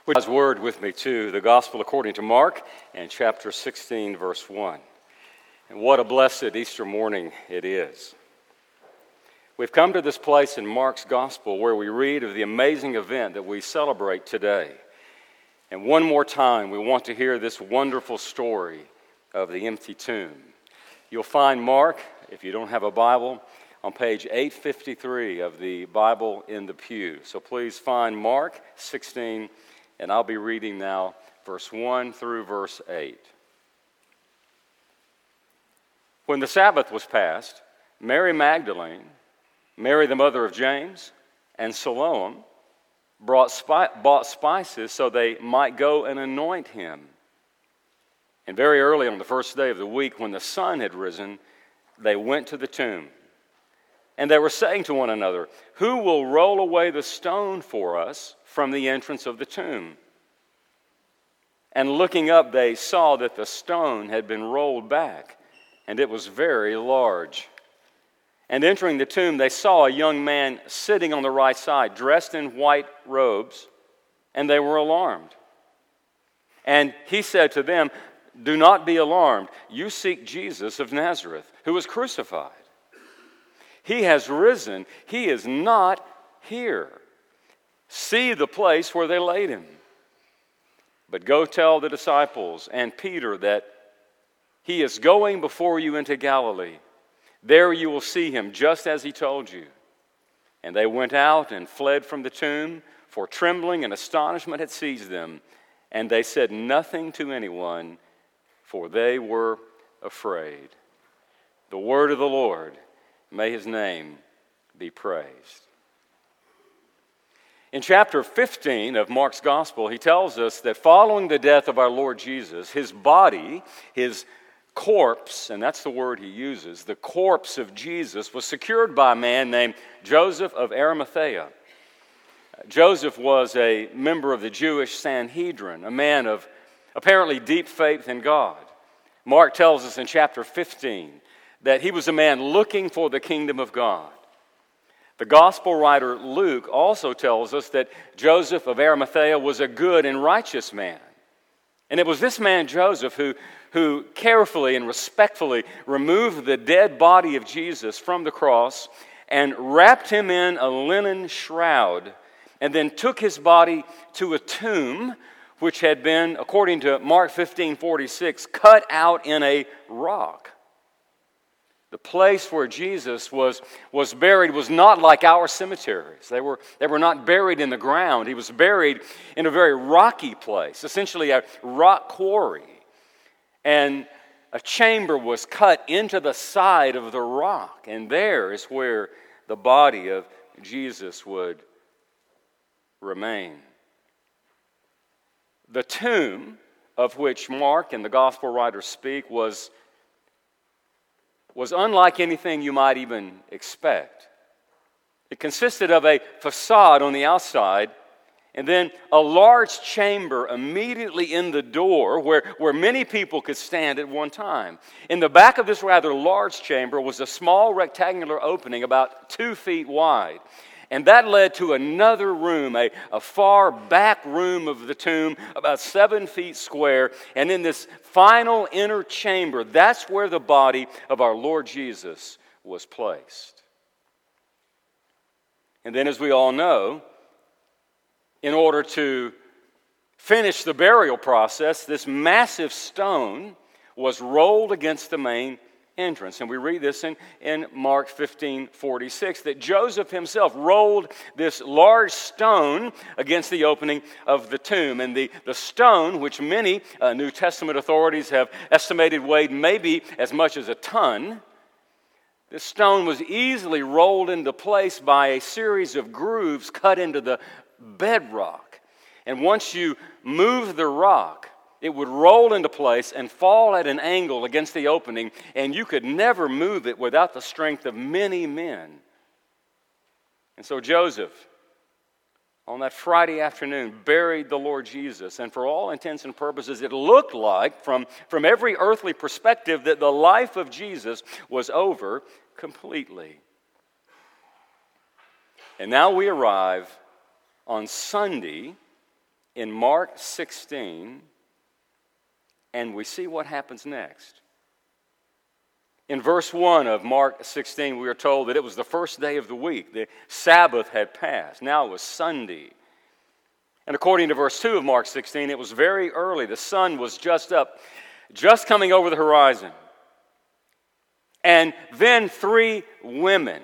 Would God's word with me to the Gospel according to Mark and chapter 16, verse 1. And what a blessed Easter morning it is. We've come to this place in Mark's Gospel where we read of the amazing event that we celebrate today. And one more time, we want to hear this wonderful story of the empty tomb. You'll find Mark, if you don't have a Bible, on page 853 of the Bible in the pew. So please find Mark 16, and I'll be reading now verse 1 through verse 8. When the Sabbath was past, Mary Magdalene, Mary the mother of James, and Salome bought spices so they might go and anoint him. And very early on the first day of the week, when the sun had risen, they went to the tomb. And they were saying to one another, "Who will roll away the stone for us from the entrance of the tomb?" And looking up, they saw that the stone had been rolled back, and it was very large. And entering the tomb, they saw a young man sitting on the right side, dressed in white robes, and they were alarmed. And he said to them, "Do not be alarmed. You seek Jesus of Nazareth, who was crucified. He has risen. He is not here. See the place where they laid him. But go tell the disciples and Peter that he is going before you into Galilee. There you will see him, just as he told you." And they went out and fled from the tomb, for trembling and astonishment had seized them. And they said nothing to anyone, for they were afraid. The word of the Lord. May his name be praised. In chapter 15 of Mark's Gospel, he tells us that following the death of our Lord Jesus, his body, his corpse, and that's the word he uses, the corpse of Jesus, was secured by a man named Joseph of Arimathea. Joseph was a member of the Jewish Sanhedrin, a man of apparently deep faith in God. Mark tells us in chapter 15 that he was a man looking for the kingdom of God. The gospel writer Luke also tells us that Joseph of Arimathea was a good and righteous man. And it was this man, Joseph, who carefully and respectfully removed the dead body of Jesus from the cross and wrapped him in a linen shroud, and then took his body to a tomb which had been, according to Mark 15:46, cut out in a rock. The place where Jesus was buried was not like our cemeteries. They were not buried in the ground. He was buried in a very rocky place, essentially a rock quarry. And a chamber was cut into the side of the rock, and there is where the body of Jesus would remain. The tomb of which Mark and the gospel writers speak was unlike anything you might even expect. It consisted of a facade on the outside, and then a large chamber immediately in the door where many people could stand at one time. In the back of this rather large chamber was a small rectangular opening about 2 feet wide. And that led to another room, a far back room of the tomb, about 7 feet square. And in this final inner chamber, that's where the body of our Lord Jesus was placed. And then, as we all know, in order to finish the burial process, this massive stone was rolled against the main entrance. And we read this in Mark 15:46, that Joseph himself rolled this large stone against the opening of the tomb. And the stone, which many New Testament authorities have estimated weighed maybe as much as a ton, this stone was easily rolled into place by a series of grooves cut into the bedrock. And once you move the rock, it would roll into place and fall at an angle against the opening, and you could never move it without the strength of many men. And so Joseph, on that Friday afternoon, buried the Lord Jesus, and for all intents and purposes, it looked like, from every earthly perspective, that the life of Jesus was over completely. And now we arrive on Sunday, in Mark 16, and we see what happens next. In verse 1 of Mark 16, we are told that it was the first day of the week. The Sabbath had passed. Now it was Sunday. And according to verse 2 of Mark 16, it was very early. The sun was just up, just coming over the horizon. And then three women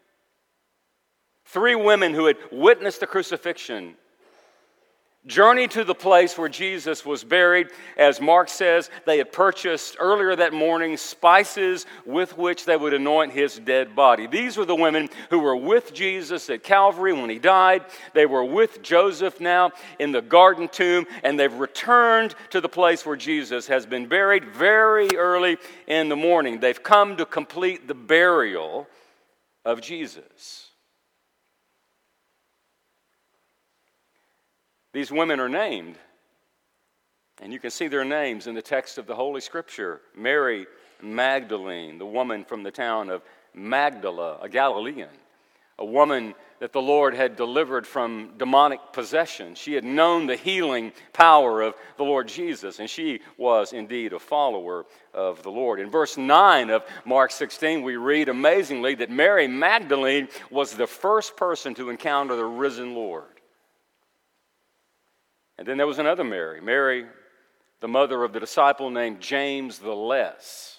who had witnessed the crucifixion, journeyed to the place where Jesus was buried. As Mark says, they had purchased earlier that morning spices with which they would anoint his dead body. These were the women who were with Jesus at Calvary when he died. They were with Joseph now in the garden tomb, and they've returned to the place where Jesus has been buried very early in the morning. They've come to complete the burial of Jesus. These women are named, and you can see their names in the text of the Holy Scripture. Mary Magdalene, the woman from the town of Magdala, a Galilean, a woman that the Lord had delivered from demonic possession. She had known the healing power of the Lord Jesus, and she was indeed a follower of the Lord. In verse 9 of Mark 16, we read amazingly that Mary Magdalene was the first person to encounter the risen Lord. And then there was another Mary, Mary, the mother of the disciple named James the Less.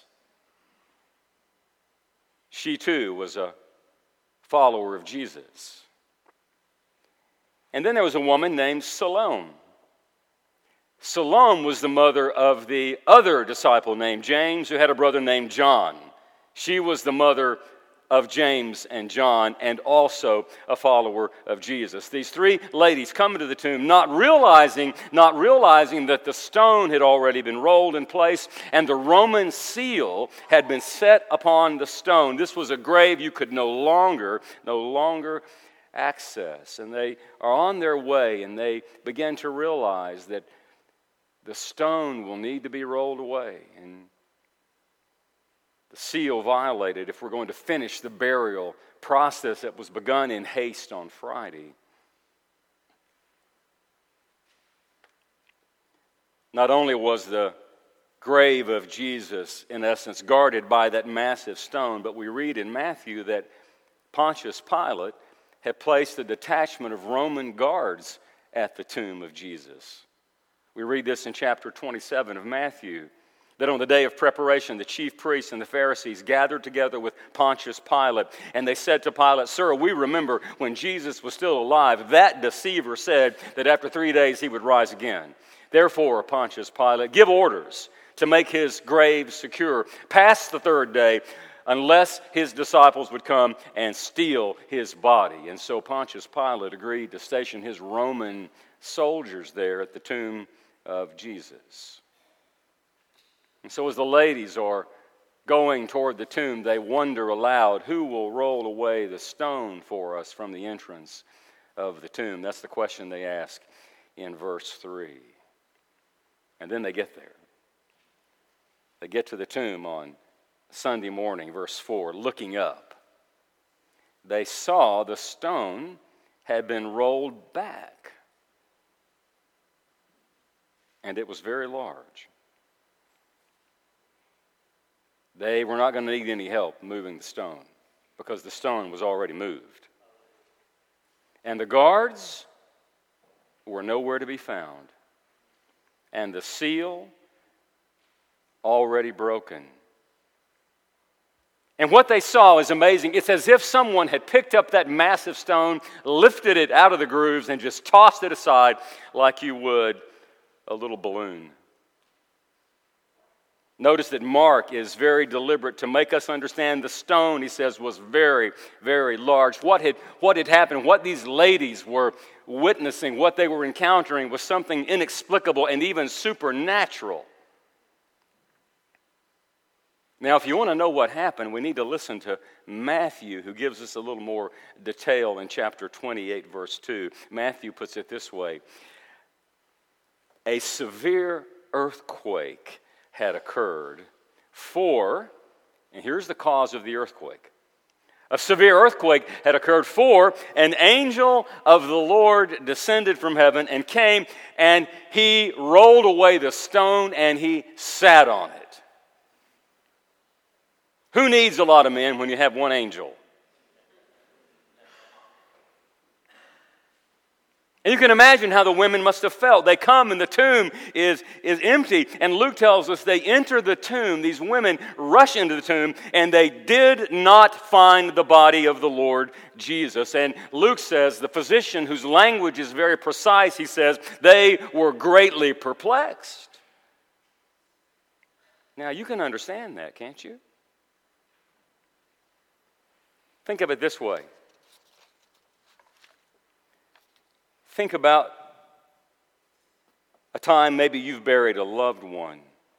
She too was a follower of Jesus. And then there was a woman named Salome. Salome was the mother of the other disciple named James, who had a brother named John. She was the mother of James and John, and also a follower of Jesus. These three ladies come into the tomb not realizing that the stone had already been rolled in place and the Roman seal had been set upon the stone. This was a grave you could no longer access. And they are on their way, and they begin to realize that the stone will need to be rolled away and the seal violated if we're going to finish the burial process that was begun in haste on Friday. Not only was the grave of Jesus, in essence, guarded by that massive stone, but we read in Matthew that Pontius Pilate had placed a detachment of Roman guards at the tomb of Jesus. We read this in chapter 27 of Matthew, that on the day of preparation, the chief priests and the Pharisees gathered together with Pontius Pilate, and they said to Pilate, "Sir, we remember when Jesus was still alive, that deceiver said that after 3 days he would rise again. Therefore, Pontius Pilate, give orders to make his grave secure past the third day, unless his disciples would come and steal his body." And so Pontius Pilate agreed to station his Roman soldiers there at the tomb of Jesus. And so as the ladies are going toward the tomb, they wonder aloud, who will roll away the stone for us from the entrance of the tomb? That's the question they ask in verse 3. And then they get there. They get to the tomb on Sunday morning, verse 4, looking up. They saw the stone had been rolled back, and it was very large. They were not going to need any help moving the stone because the stone was already moved. And the guards were nowhere to be found. And the seal already broken. And what they saw is amazing. It's as if someone had picked up that massive stone, lifted it out of the grooves, and just tossed it aside like you would a little balloon. Notice that Mark is very deliberate to make us understand the stone, he says, was very, very large. What had happened, what these ladies were witnessing, what they were encountering was something inexplicable and even supernatural. Now, if you want to know what happened, we need to listen to Matthew, who gives us a little more detail in chapter 28, verse 2. Matthew puts it this way: a severe earthquake had occurred, and here's the cause of the earthquake, A severe earthquake had occurred, for an angel of the Lord descended from heaven and came, and he rolled away the stone and he sat on it. Who needs a lot of men when you have one angel? And you can imagine how the women must have felt. They come and the tomb is empty. And Luke tells us they enter the tomb. These women rush into the tomb and they did not find the body of the Lord Jesus. And Luke says, the physician whose language is very precise, he says, they were greatly perplexed. Now you can understand that, can't you? Think of it this way. Think about a time maybe you've buried a loved one.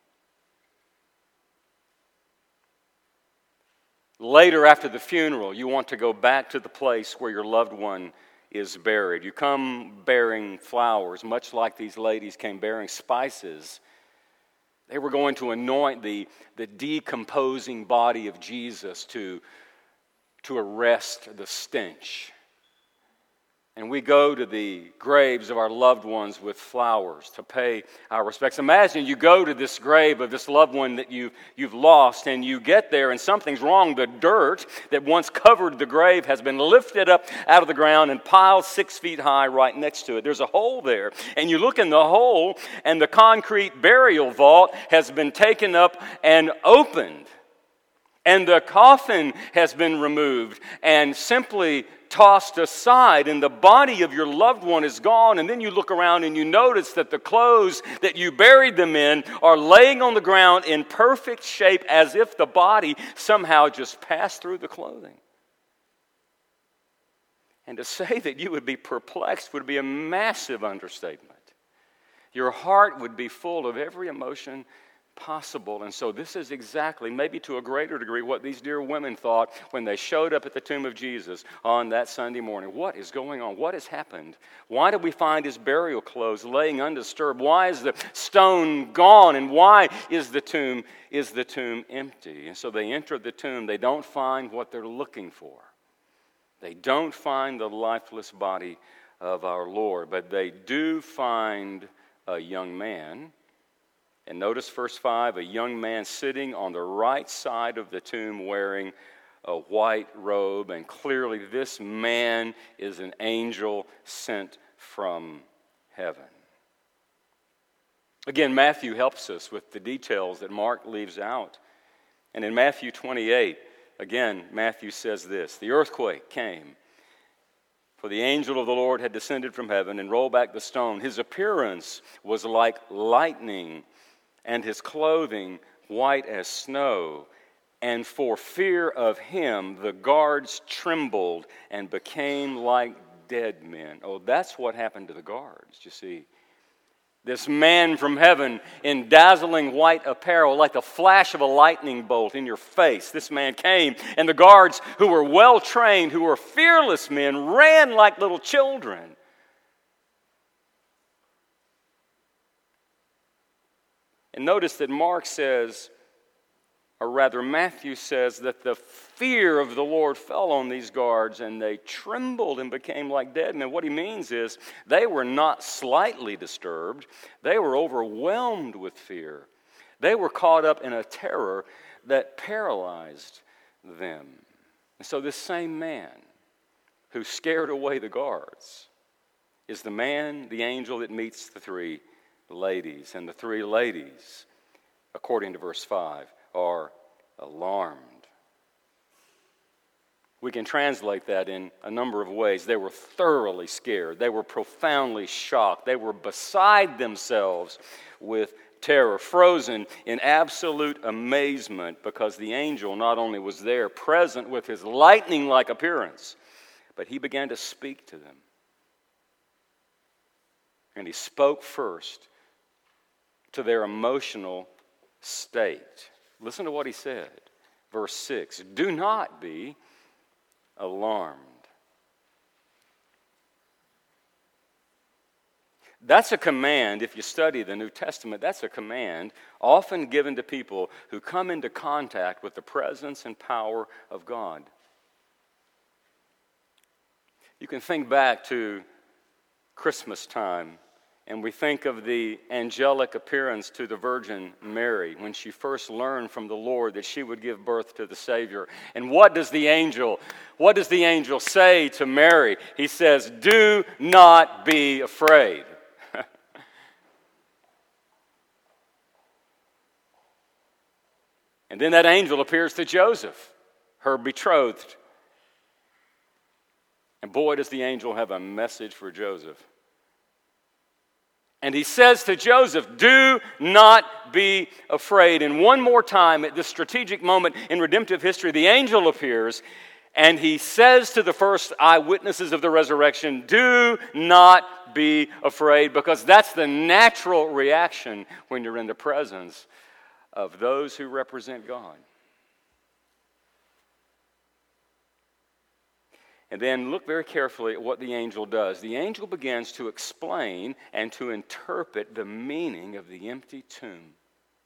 Later, after the funeral, you want to go back to the place where your loved one is buried. You come bearing flowers, much like these ladies came bearing spices. They were going to anoint the decomposing body of Jesus to arrest the stench. And we go to the graves of our loved ones with flowers to pay our respects. Imagine you go to this grave of this loved one that you've lost, and you get there and something's wrong. The dirt that once covered the grave has been lifted up out of the ground and piled 6 feet high right next to it. There's a hole there. And you look in the hole, and the concrete burial vault has been taken up and opened. And the coffin has been removed and simply tossed aside, and the body of your loved one is gone. And then you look around and you notice that the clothes that you buried them in are laying on the ground in perfect shape, as if the body somehow just passed through the clothing. And to say that you would be perplexed would be a massive understatement. Your heart would be full of every emotion possible. And so this is exactly, maybe to a greater degree, what these dear women thought when they showed up at the tomb of Jesus on that Sunday morning. What is going on? What has happened? Why did we find his burial clothes laying undisturbed? Why is the stone gone? And why is the tomb empty? And so they enter the tomb. They don't find what they're looking for. They don't find the lifeless body of our Lord, but they do find a young man. And notice verse 5, a young man sitting on the right side of the tomb wearing a white robe. And clearly this man is an angel sent from heaven. Again, Matthew helps us with the details that Mark leaves out. And in Matthew 28, again, Matthew says this: the earthquake came, for the angel of the Lord had descended from heaven and rolled back the stone. His appearance was like lightning, and his clothing white as snow. And for fear of him, the guards trembled and became like dead men. Oh, that's what happened to the guards, you see. This man from heaven in dazzling white apparel, like the flash of a lightning bolt in your face. This man came, and the guards, who were well trained, who were fearless men, ran like little children. And notice that Mark says, or rather Matthew says, that the fear of the Lord fell on these guards and they trembled and became like dead men. What he means is they were not slightly disturbed. They were overwhelmed with fear. They were caught up in a terror that paralyzed them. And so this same man who scared away the guards is the man, the angel that meets the three ladies. And the three ladies, according to verse 5, are alarmed. We can translate that in a number of ways. They were thoroughly scared. They were profoundly shocked. They were beside themselves with terror, frozen in absolute amazement, because the angel not only was there present with his lightning-like appearance, but he began to speak to them. And he spoke first to their emotional state. Listen to what he said. Verse 6, do not be alarmed. That's a command, if you study the New Testament, that's a command often given to people who come into contact with the presence and power of God. You can think back to Christmas time, and we think of the angelic appearance to the Virgin Mary when she first learned from the Lord that she would give birth to the Savior. And what does the angel say to Mary? He says, "Do not be afraid." And then that angel appears to Joseph, her betrothed. And boy, does the angel have a message for Joseph. And he says to Joseph, "Do not be afraid." And one more time at this strategic moment in redemptive history, the angel appears and he says to the first eyewitnesses of the resurrection, "Do not be afraid," because that's the natural reaction when you're in the presence of those who represent God. And then look very carefully at what the angel does. The angel begins to explain and to interpret the meaning of the empty tomb.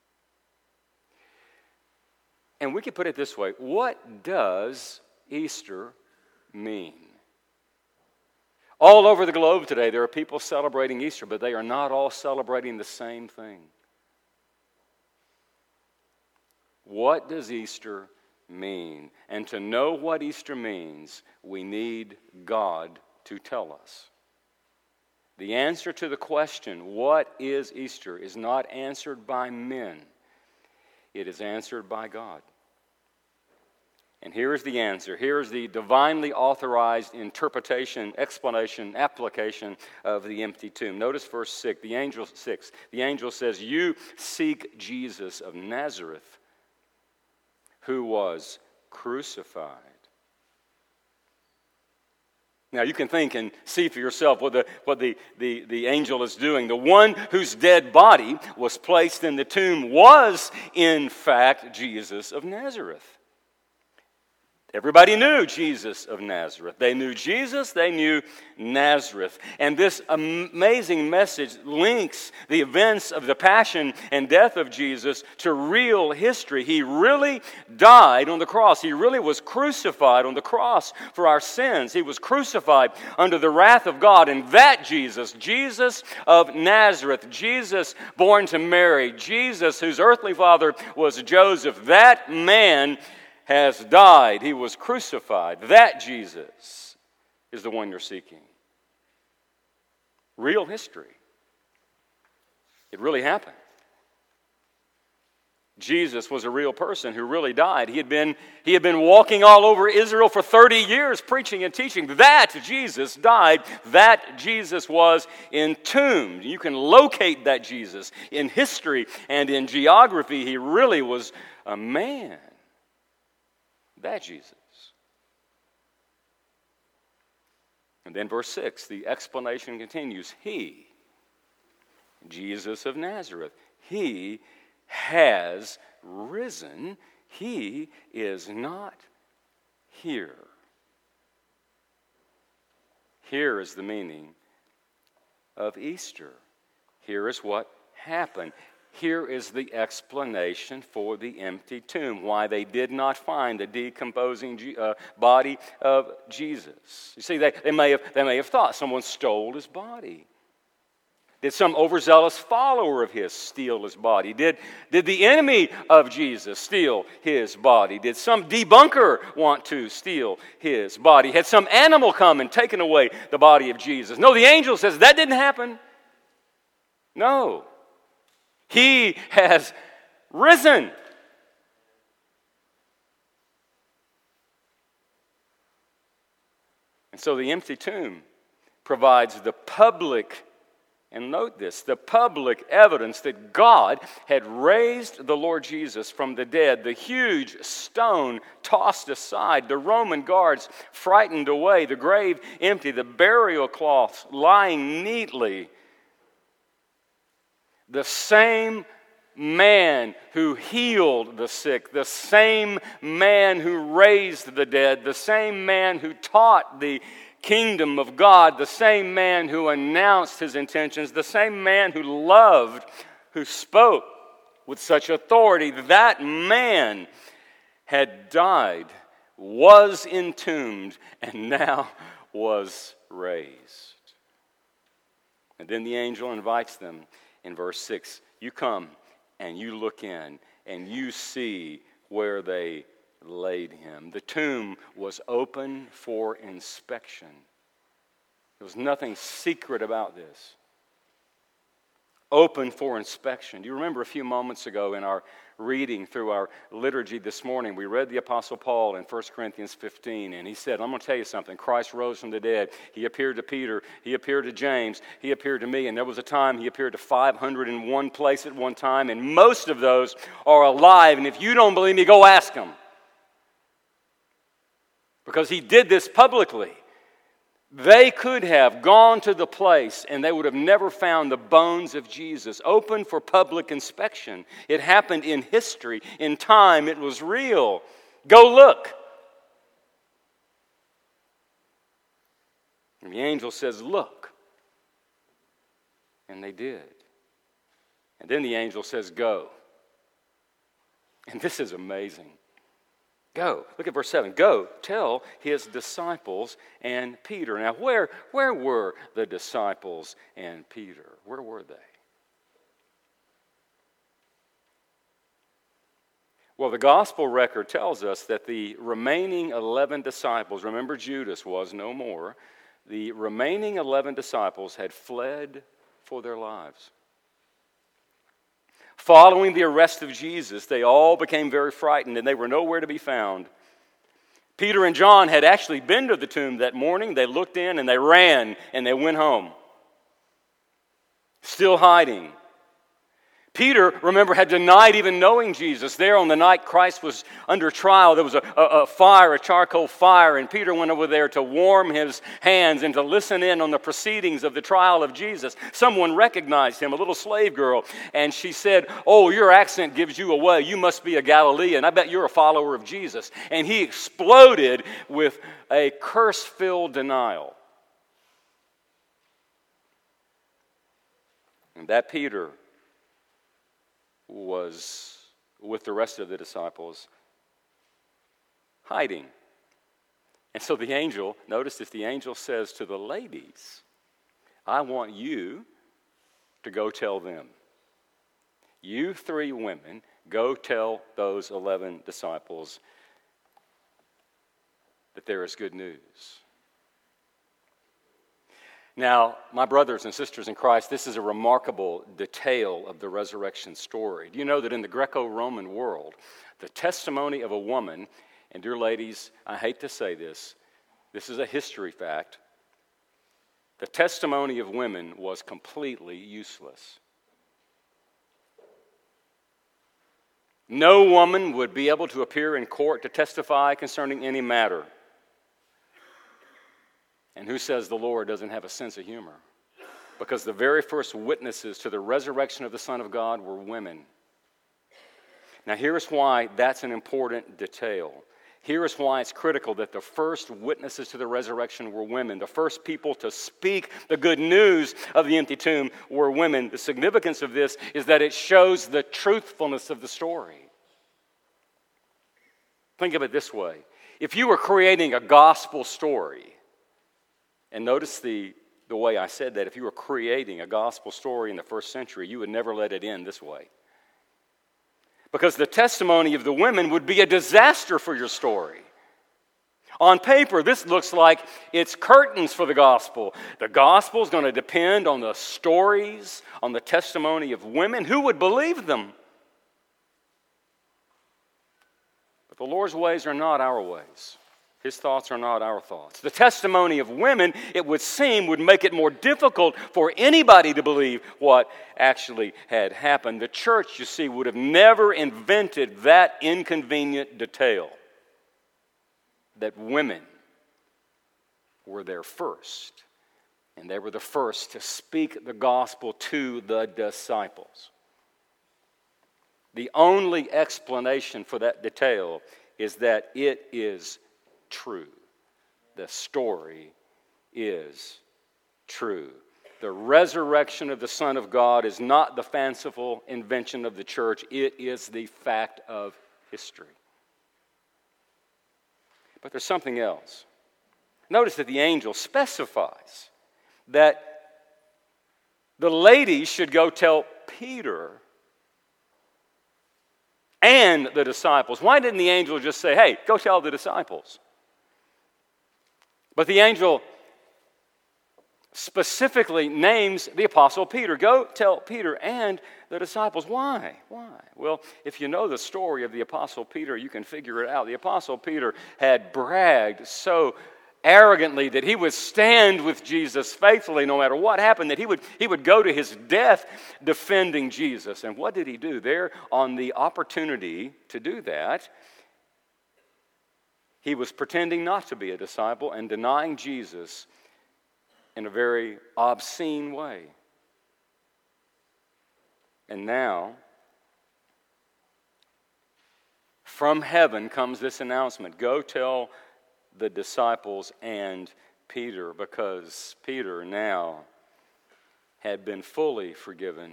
And we could put it this way: what does Easter mean? All over the globe today, there are people celebrating Easter, but they are not all celebrating the same thing. What does Easter mean? And to know what Easter means, we need God to tell us. The answer to the question, what is Easter, is not answered by men. It is answered by God. And here is the answer. Here is the divinely authorized interpretation, explanation, application of the empty tomb. Notice verse 6. The angel says, "You seek Jesus of Nazareth, who was crucified." Now you can think and see for yourself what the angel is doing. The one whose dead body was placed in the tomb was, in fact, Jesus of Nazareth. Everybody knew Jesus of Nazareth. They knew Jesus, they knew Nazareth. And this amazing message links the events of the passion and death of Jesus to real history. He really died on the cross. He really was crucified on the cross for our sins. He was crucified under the wrath of God. And that Jesus, Jesus of Nazareth, Jesus born to Mary, Jesus whose earthly father was Joseph, that man has died. He was crucified. That Jesus is the one you're seeking. Real history. It really happened. Jesus was a real person who really died. He had been walking all over Israel for 30 years preaching and teaching. That Jesus died. That Jesus was entombed. You can locate that Jesus in history and in geography. He really was a man. That Jesus. And then verse 6, the explanation continues. He, Jesus of Nazareth, he has risen. He is not here. Here is the meaning of Easter. Here is what happened. Here is the explanation for the empty tomb, why they did not find the decomposing body of Jesus. You see, they may have thought someone stole his body. Did some overzealous follower of his steal his body? Did the enemy of Jesus steal his body? Did some debunker want to steal his body? Had some animal come and taken away the body of Jesus? No, the angel says that didn't happen. No. He has risen. And so the empty tomb provides the public, and note this, the public evidence that God had raised the Lord Jesus from the dead. The huge stone tossed aside, the Roman guards frightened away, the grave empty, the burial cloths lying neatly. The same man who healed the sick, the same man who raised the dead, the same man who taught the kingdom of God, the same man who announced his intentions, the same man who loved, who spoke with such authority, that man had died, was entombed, and now was raised. And then the angel invites them in verse 6. You come and you look in and you see where they laid him. The tomb was open for inspection. There was nothing secret about this. Open for inspection. Do you remember a few moments ago in our reading through our liturgy this morning, we read the Apostle Paul in 1 Corinthians 15, and he said, I'm going to tell you something. Christ rose from the dead. He appeared to Peter. He appeared to James. He appeared to me. And there was a time he appeared to 501 place at one time, and most of those are alive. And if you don't believe me, go ask them. Because he did this publicly. They could have gone to the place and they would have never found the bones of Jesus, open for public inspection. It happened in history, in time, it was real. Go look. And the angel says, look. And they did. And then the angel says, go. And this is amazing. Go. Look at verse 7. Go, tell his disciples and Peter. Now, where were the disciples and Peter? Where were they? Well, the gospel record tells us that the remaining 11 disciples, remember Judas was no more, the remaining 11 disciples had fled for their lives. Following the arrest of Jesus, they all became very frightened and they were nowhere to be found. Peter and John had actually been to the tomb that morning. They looked in and they ran and they went home. Still hiding. Peter, remember, had denied even knowing Jesus. There on the night Christ was under trial, there was a fire, a charcoal fire, and Peter went over there to warm his hands and to listen in on the proceedings of the trial of Jesus. Someone recognized him, a little slave girl, and she said, oh, your accent gives you away. You must be a Galilean. I bet you're a follower of Jesus. And he exploded with a curse-filled denial. And that Peter was with the rest of the disciples hiding. And so the angel, notice this, the angel says to the ladies, I want you to go tell them. You 3 women, go tell those 11 disciples that there is good news. Now, my brothers and sisters in Christ, this is a remarkable detail of the resurrection story. Do you know that in the Greco-Roman world, the testimony of a woman, and dear ladies, I hate to say this is a history fact, the testimony of women was completely useless. No woman would be able to appear in court to testify concerning any matter. And who says the Lord doesn't have a sense of humor? Because the very first witnesses to the resurrection of the Son of God were women. Now here's why that's an important detail. Here is why it's critical that the first witnesses to the resurrection were women. The first people to speak the good news of the empty tomb were women. The significance of this is that it shows the truthfulness of the story. Think of it this way. If you were creating a gospel story, and notice the way I said that, if you were creating a gospel story in the first century, you would never let it end this way. Because the testimony of the women would be a disaster for your story. On paper, this looks like it's curtains for the gospel. The gospel is going to depend on the stories, on the testimony of women. Who would believe them? But the Lord's ways are not our ways. His thoughts are not our thoughts. The testimony of women, it would seem, would make it more difficult for anybody to believe what actually had happened. The church, you see, would have never invented that inconvenient detail that women were there first, and they were the first to speak the gospel to the disciples. The only explanation for that detail is that it is true. The story is true. The resurrection of the Son of God is not the fanciful invention of the church. It is the fact of history. But there's something else. Notice that the angel specifies that the ladies should go tell Peter and the disciples. Why didn't the angel just say, hey, go tell the disciples? But the angel specifically names the Apostle Peter. Go tell Peter and the disciples. Why? Why? Well, if you know the story of the Apostle Peter, you can figure it out. The Apostle Peter had bragged so arrogantly that he would stand with Jesus faithfully no matter what happened, that he would go to his death defending Jesus. And what did he do? There, on the opportunity to do that, he was pretending not to be a disciple and denying Jesus in a very obscene way. And now, from heaven comes this announcement: go tell the disciples and Peter, because Peter now had been fully forgiven.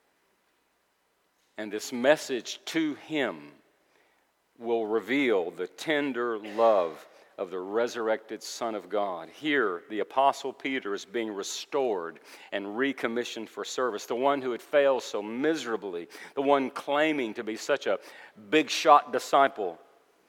And this message to him will reveal the tender love of the resurrected Son of God. Here, the Apostle Peter is being restored and recommissioned for service. The one who had failed so miserably, the one claiming to be such a big-shot disciple,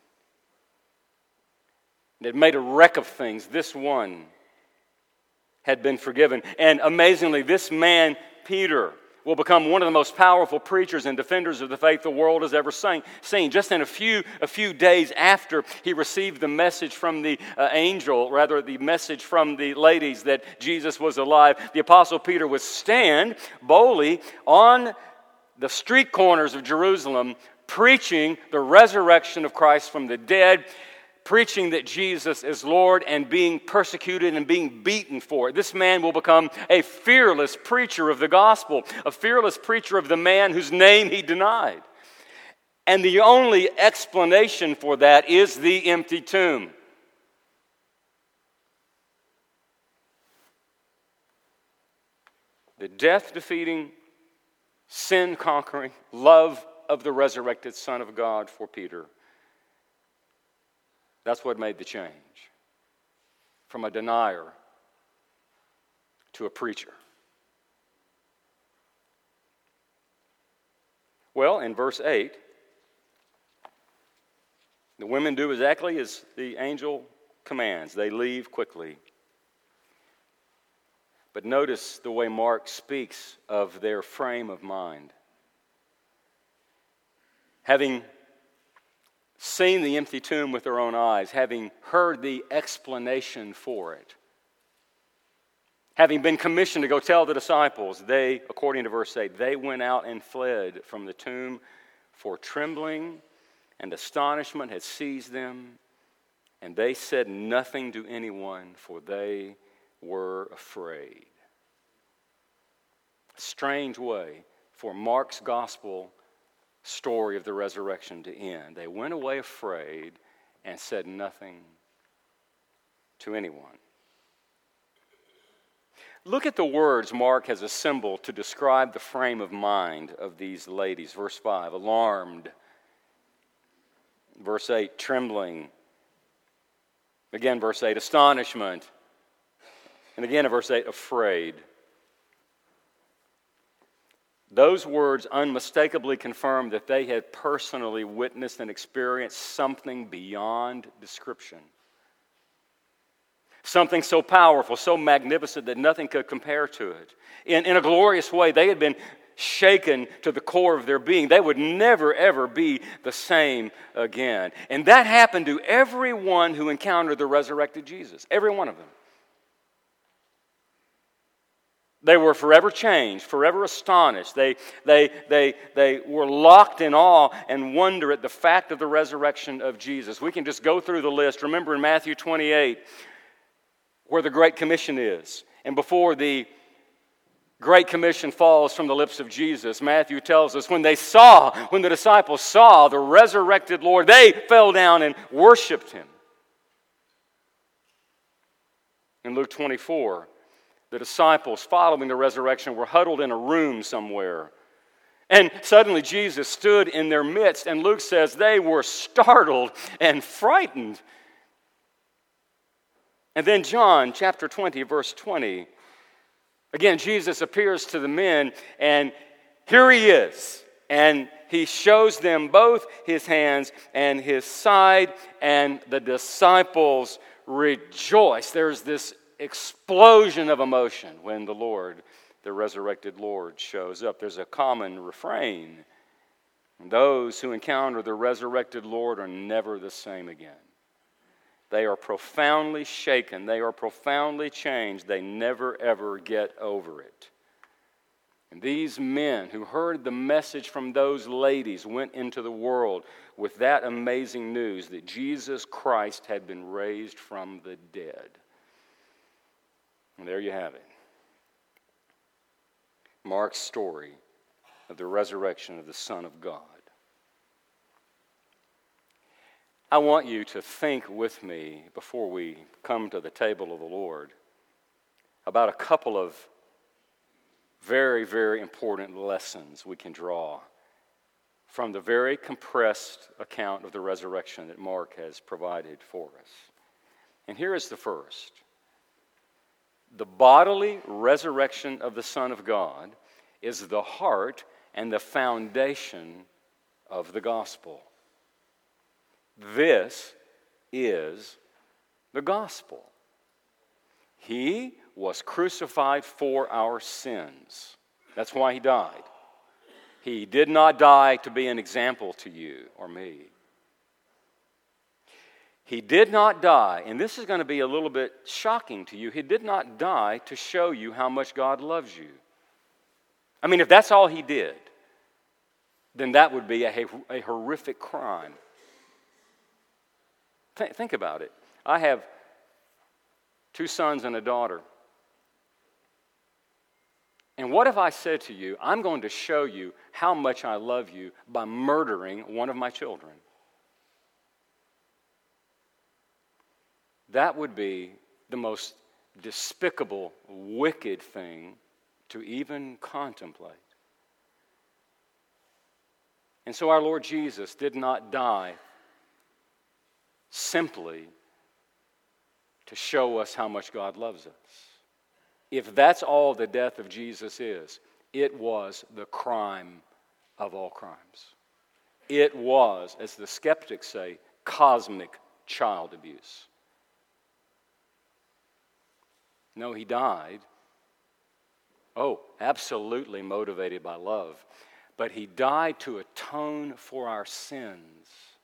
that made a wreck of things, this one had been forgiven. And amazingly, this man, Peter, will become one of the most powerful preachers and defenders of the faith the world has ever seen. Just in a few days after he received the message from the the message from the ladies that Jesus was alive, the Apostle Peter would stand boldly on the street corners of Jerusalem, preaching the resurrection of Christ from the dead, preaching that Jesus is Lord, and being persecuted and being beaten for it. This man will become a fearless preacher of the gospel, a fearless preacher of the man whose name he denied. And the only explanation for that is the empty tomb. The death-defeating, sin-conquering love of the resurrected Son of God for Peter. That's what made the change. From a denier to a preacher. Well, in verse 8, the women do exactly as the angel commands. They leave quickly. But notice the way Mark speaks of their frame of mind. Having seen the empty tomb with their own eyes, having heard the explanation for it, having been commissioned to go tell the disciples, they, according to verse 8, they went out and fled from the tomb, for trembling and astonishment had seized them, and they said nothing to anyone, for they were afraid. A strange way for Mark's gospel story of the resurrection to end. They went away afraid and said nothing to anyone. Look at the words Mark has assembled to describe the frame of mind of these ladies. Verse 5, alarmed. Verse 8, trembling. Again, verse 8, astonishment. And again in verse 8, afraid. Those words unmistakably confirm that they had personally witnessed and experienced something beyond description. Something so powerful, so magnificent that nothing could compare to it. In a glorious way, they had been shaken to the core of their being. They would never, ever be the same again. And that happened to everyone who encountered the resurrected Jesus. Every one of them. They were forever changed, forever astonished. They were locked in awe and wonder at the fact of the resurrection of Jesus. We can just go through the list. Remember in Matthew 28, where the Great Commission is. And before the Great Commission falls from the lips of Jesus, Matthew tells us when the disciples saw the resurrected Lord, they fell down and worshiped Him. In Luke 24, the disciples following the resurrection were huddled in a room somewhere. And suddenly Jesus stood in their midst, and Luke says they were startled and frightened. And then John chapter 20, verse 20. Again, Jesus appears to the men, and here he is. And he shows them both his hands and his side, and the disciples rejoice. There's this explosion of emotion when the Lord, the resurrected Lord, shows up. There's a common refrain. Those who encounter the resurrected Lord are never the same again. They are profoundly shaken. They are profoundly changed. They never, ever get over it. And these men who heard the message from those ladies went into the world with that amazing news that Jesus Christ had been raised from the dead. And there you have it. Mark's story of the resurrection of the Son of God. I want you to think with me before we come to the table of the Lord about a couple of very, very important lessons we can draw from the very compressed account of the resurrection that Mark has provided for us. And here is the first. The bodily resurrection of the Son of God is the heart and the foundation of the gospel. This is the gospel. He was crucified for our sins. That's why he died. He did not die to be an example to you or me. He did not die, and this is going to be a little bit shocking to you. He did not die to show you how much God loves you. I mean, if that's all he did, then that would be a horrific crime. Think about it. I have 2 sons and a daughter. And what if I said to you, I'm going to show you how much I love you by murdering one of my children? That would be the most despicable, wicked thing to even contemplate. And so our Lord Jesus did not die simply to show us how much God loves us. If that's all the death of Jesus is, it was the crime of all crimes. It was, as the skeptics say, cosmic child abuse. No, he died, absolutely motivated by love, but he died to atone for our sins.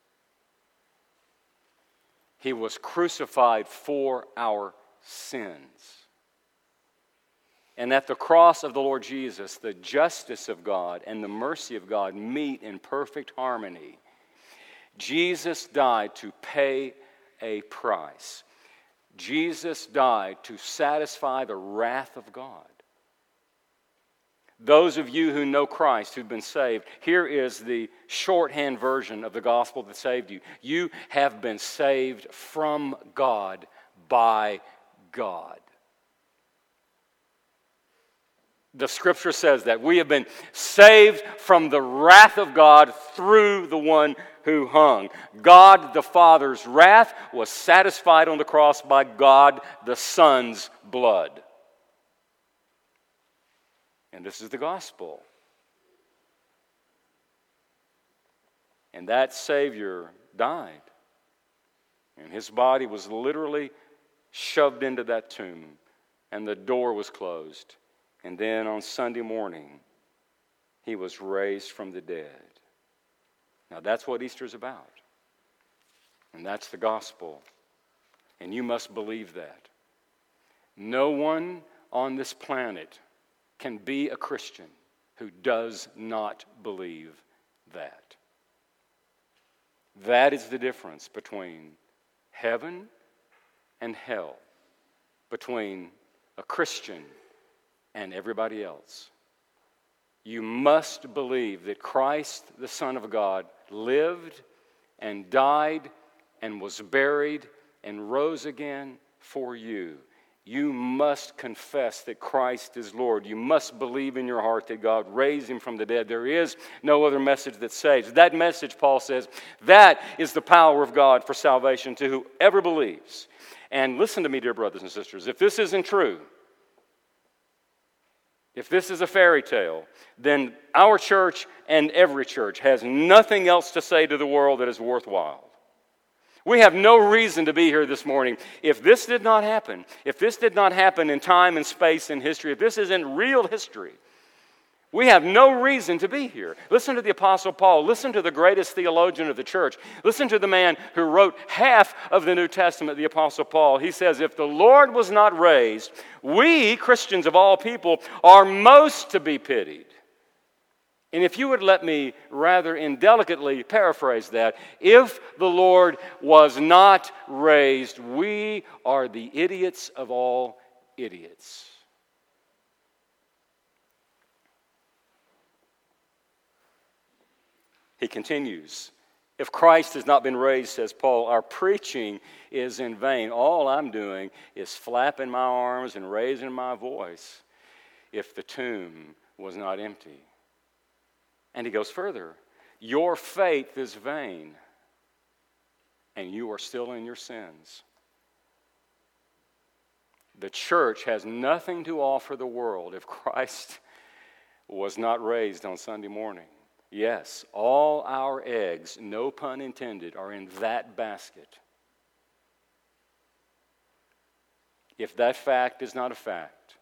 He was crucified for our sins. And at the cross of the Lord Jesus, the justice of God and the mercy of God meet in perfect harmony. Jesus died to pay a price. Jesus died to satisfy the wrath of God. Those of you who know Christ, who've been saved, here is the shorthand version of the gospel that saved you. You have been saved from God by God. The scripture says that we have been saved from the wrath of God through the one who hung. God the Father's wrath was satisfied on the cross by God the Son's blood. And this is the gospel. And that Savior died. And his body was literally shoved into that tomb. And the door was closed. And then on Sunday morning, he was raised from the dead. Now that's what Easter's about. And that's the gospel. And you must believe that. No one on this planet can be a Christian who does not believe that. That is the difference between heaven and hell, between a Christian and everybody else. You must believe that Christ, the Son of God, lived and died and was buried and rose again for you. You must confess that Christ is Lord. You must believe in your heart that God raised him from the dead. There is no other message that saves. That message, Paul says, that is the power of God for salvation to whoever believes. And listen to me, dear brothers and sisters, if this isn't true, if this is a fairy tale, then our church and every church has nothing else to say to the world that is worthwhile. We have no reason to be here this morning. If this did not happen in time and space and history, if this isn't real history, we have no reason to be here. Listen to the Apostle Paul. Listen to the greatest theologian of the church. Listen to the man who wrote half of the New Testament, the Apostle Paul. He says, if the Lord was not raised, we, Christians of all people, are most to be pitied. And if you would let me rather indelicately paraphrase that, if the Lord was not raised, we are the idiots of all idiots. He continues, if Christ has not been raised, says Paul, our preaching is in vain. All I'm doing is flapping my arms and raising my voice if the tomb was not empty. And he goes further, your faith is vain, and you are still in your sins. The church has nothing to offer the world if Christ was not raised on Sunday morning. Yes, all our eggs, no pun intended, are in that basket. If that fact is not a fact,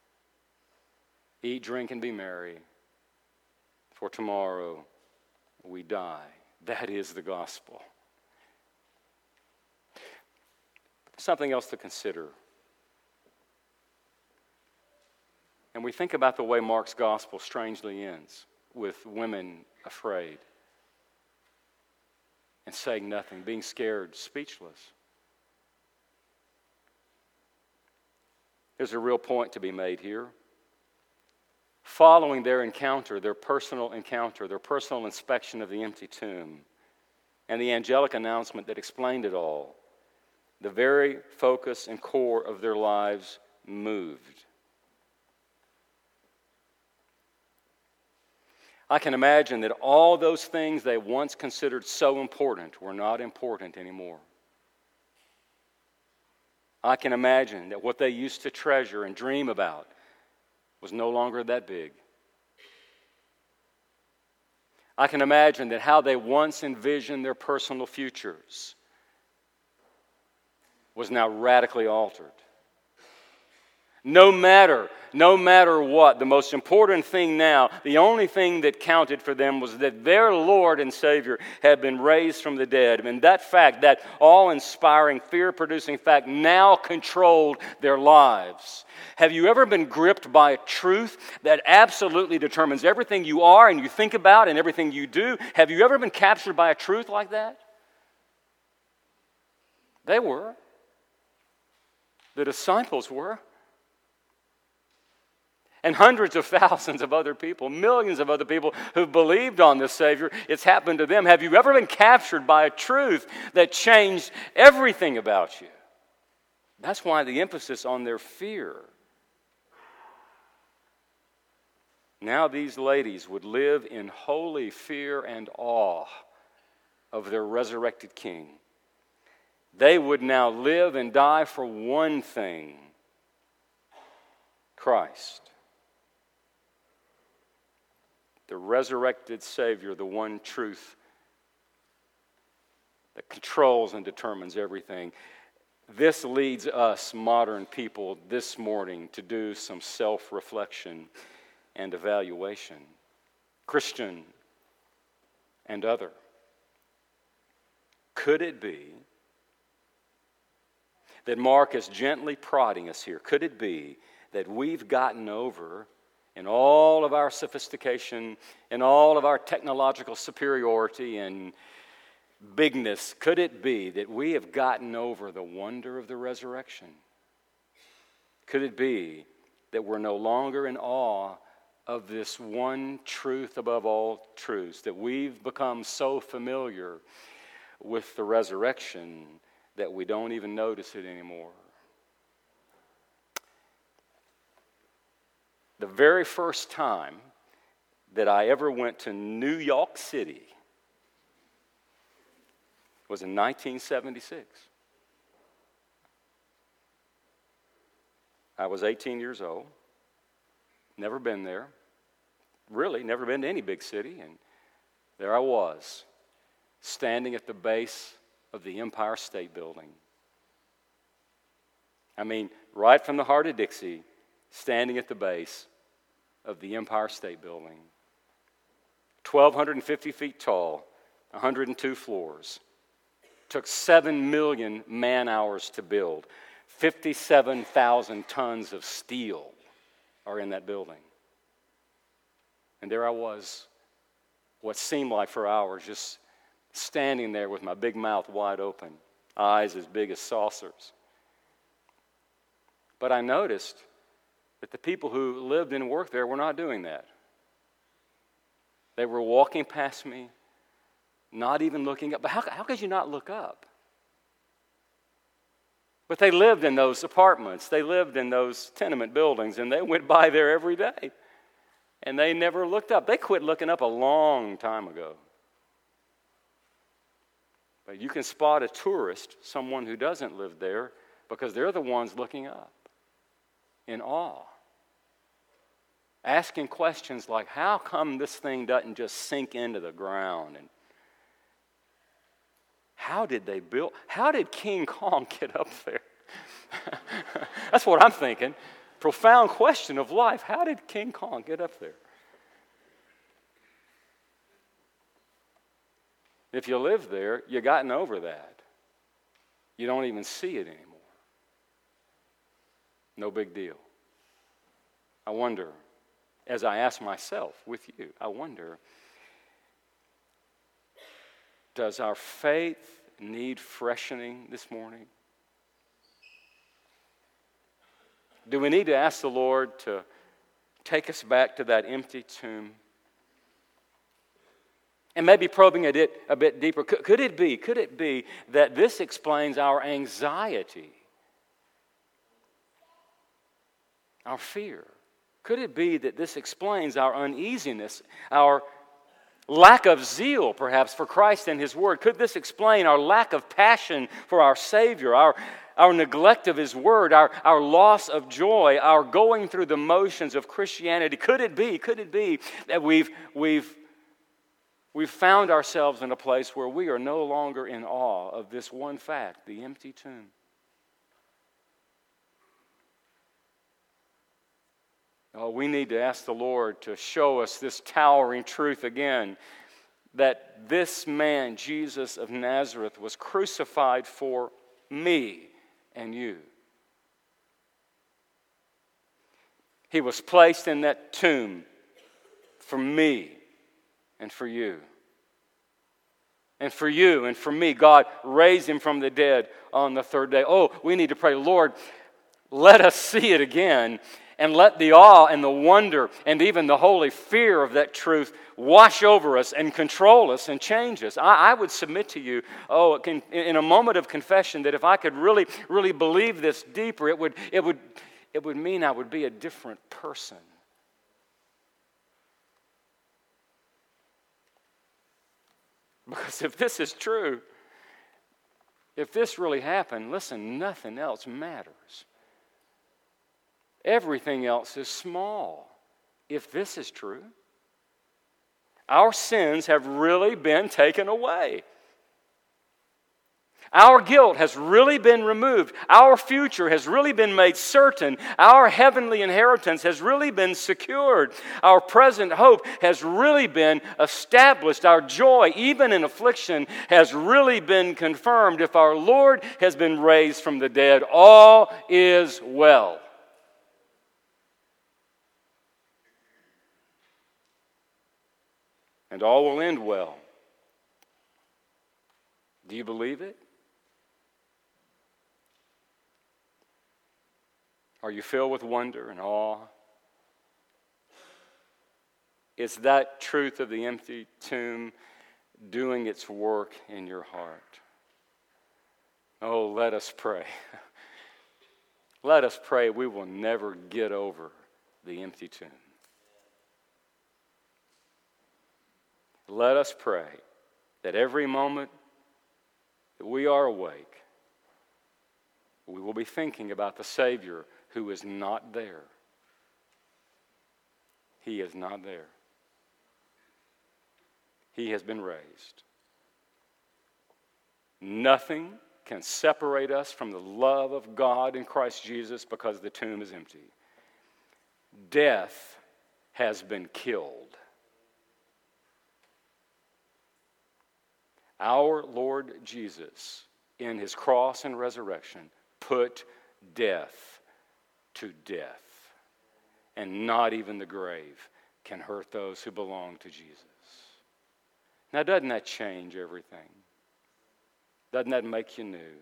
eat, drink, and be merry, for tomorrow we die. That is the gospel. Something else to consider. And we think about the way Mark's gospel strangely ends, with women afraid and saying nothing, being scared, speechless. There's a real point to be made here. Following their encounter, their personal inspection of the empty tomb, and the angelic announcement that explained it all, the very focus and core of their lives moved. I can imagine that all those things they once considered so important were not important anymore. I can imagine that what they used to treasure and dream about was no longer that big. I can imagine that how they once envisioned their personal futures was now radically altered. No matter what, the most important thing now, the only thing that counted for them was that their Lord and Savior had been raised from the dead. And that fact, that awe-inspiring, fear-producing fact, now controlled their lives. Have you ever been gripped by a truth that absolutely determines everything you are and you think about and everything you do? Have you ever been captured by a truth like that? They were. The disciples were. And hundreds of thousands of other people, millions of other people who've believed on this Savior, it's happened to them. Have you ever been captured by a truth that changed everything about you? That's why the emphasis on their fear. Now these ladies would live in holy fear and awe of their resurrected King. They would now live and die for one thing: Christ. The resurrected Savior, the one truth that controls and determines everything. This leads us, modern people, this morning to do some self-reflection and evaluation. Christian and other. Could it be that Mark is gently prodding us here? Could it be that we've gotten over, in all of our sophistication, in all of our technological superiority and bigness, could it be that we have gotten over the wonder of the resurrection? Could it be that we're no longer in awe of this one truth above all truths, that we've become so familiar with the resurrection that we don't even notice it anymore? The very first time that I ever went to New York City was in 1976. I was 18 years old. Never been there. Really, never been to any big city. And there I was, standing at the base of the Empire State Building. I mean, right from the heart of Dixie, standing at the base of the Empire State Building. 1,250 feet tall, 102 floors. Took 7 million man-hours to build. 57,000 tons of steel are in that building. And there I was, what seemed like for hours, just standing there with my big mouth wide open, eyes as big as saucers. But I noticed that the people who lived and worked there were not doing that. They were walking past me, not even looking up. But how could you not look up? But they lived in those apartments. They lived in those tenement buildings, and they went by there every day. And they never looked up. They quit looking up a long time ago. But you can spot a tourist, someone who doesn't live there, because they're the ones looking up in awe. Asking questions like, how come this thing doesn't just sink into the ground? And how did they build? How did King Kong get up there? That's what I'm thinking. Profound question of life. How did King Kong get up there? If you live there, you've gotten over that. You don't even see it anymore. No big deal. I wonder, as I ask myself with you, I wonder, does our faith need freshening this morning? Do we need to ask the Lord to take us back to that empty tomb? And maybe probing it a bit deeper, could it be that this explains our anxiety, our fear? Could it be that this explains our uneasiness, our lack of zeal, perhaps, for Christ and His Word? Could this explain our lack of passion for our Savior, our neglect of His Word, our loss of joy, our going through the motions of Christianity? Could it be that we've found ourselves in a place where we are no longer in awe of this one fact, the empty tomb? Oh, we need to ask the Lord to show us this towering truth again, that this man, Jesus of Nazareth, was crucified for me and you. He was placed in that tomb for me and for you. And for you and for me, God raised Him from the dead on the third day. Oh, we need to pray, Lord, let us see it again. And let the awe and the wonder and even the holy fear of that truth wash over us and control us and change us. I would submit to you, in a moment of confession, that if I could really, really believe this deeper, it would mean I would be a different person. Because if this is true, if this really happened, listen, nothing else matters. Everything else is small. If this is true, our sins have really been taken away. Our guilt has really been removed. Our future has really been made certain. Our heavenly inheritance has really been secured. Our present hope has really been established. Our joy, even in affliction, has really been confirmed. If our Lord has been raised from the dead, all is well. And all will end well. Do you believe it? Are you filled with wonder and awe? Is that truth of the empty tomb doing its work in your heart? Oh, let us pray. Let us pray we will never get over the empty tomb. Let us pray that every moment that we are awake, we will be thinking about the Savior who is not there. He is not there. He has been raised. Nothing can separate us from the love of God in Christ Jesus because the tomb is empty. Death has been killed. Our Lord Jesus, in his cross and resurrection, put death to death. And not even the grave can hurt those who belong to Jesus. Now, doesn't that change everything? Doesn't that make you new?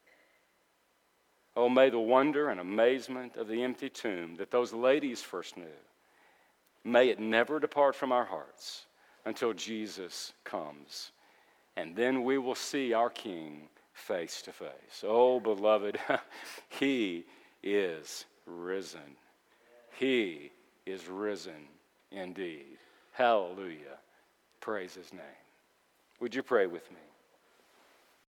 Oh, may the wonder and amazement of the empty tomb that those ladies first knew, may it never depart from our hearts until Jesus comes. And then we will see our King face to face. Oh, beloved, he is risen. He is risen indeed. Hallelujah. Praise his name. Would you pray with me?